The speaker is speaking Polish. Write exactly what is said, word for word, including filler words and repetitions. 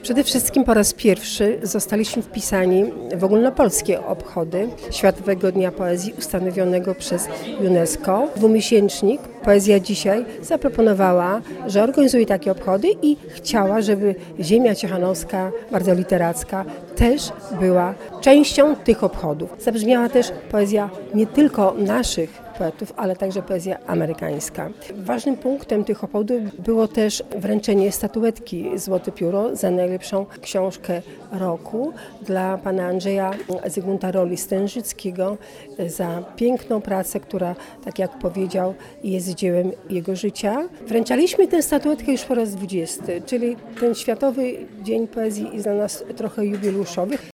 Przede wszystkim po raz pierwszy zostaliśmy wpisani w ogólnopolskie obchody Światowego Dnia Poezji ustanowionego przez UNESCO. Dwumiesięcznik Poezja Dzisiaj zaproponowała, że organizuje takie obchody i chciała, żeby ziemia ciechanowska, bardzo literacka, też była częścią tych obchodów. Zabrzmiała też poezja nie tylko naszych poetów, ale także poezja amerykańska. Ważnym punktem tych obchodów było też wręczenie statuetki Złote Pióro za najlepszą książkę roku dla pana Andrzeja Zygmunta Roli-Stężyckiego za piękną pracę, która, tak jak powiedział, jest dziełem jego życia. Wręczaliśmy tę statuetkę już po raz dwudziesty, czyli ten Światowy Dzień Poezji jest dla nas trochę jubileuszowy.